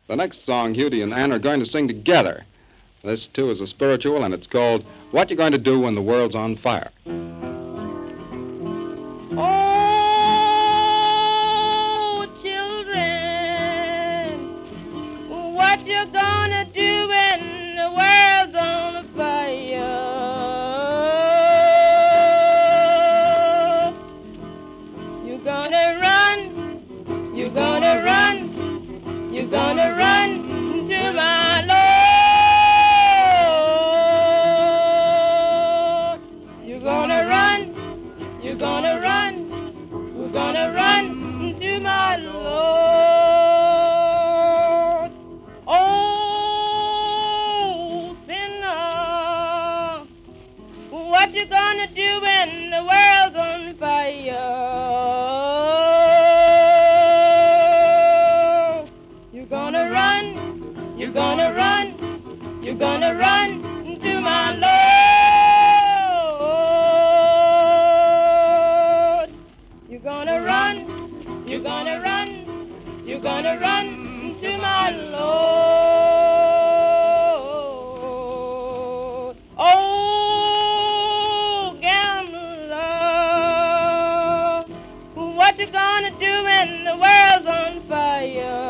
The next song Hudie and Ann are going to sing together. This, too, is a spiritual, and it's called What You Going to Do When the World's on Fire. Oh, children, what you gonna do when the world's on fire? You're gonna run, you're gonna run, you're gonna run to my Lord. You're gonna run, you're gonna run, we're gonna run to my Lord. Oh, sinner, what you gonna do when the world's on fire? You're gonna run, you're gonna run, you're gonna run to my Lord. You're gonna run, you're gonna run, you're gonna run to my Lord. Oh, gambler, what you gonna do when the world's on fire?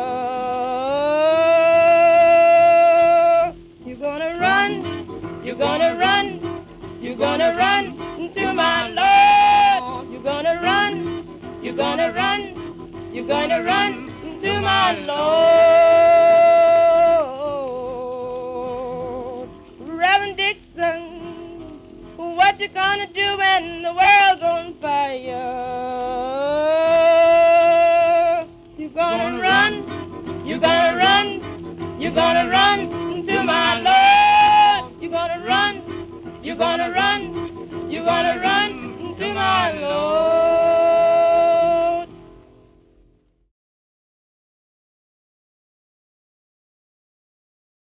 You're gonna run, you're gonna run, you're gonna run to my Lord. You're gonna run, you're gonna run, you're gonna run to my Lord. Reverend Dixon, what you gonna do when the world's on fire? You're gonna run, you're gonna run, you're gonna run to my Lord. You're gonna run, you're gonna run, you're gonna run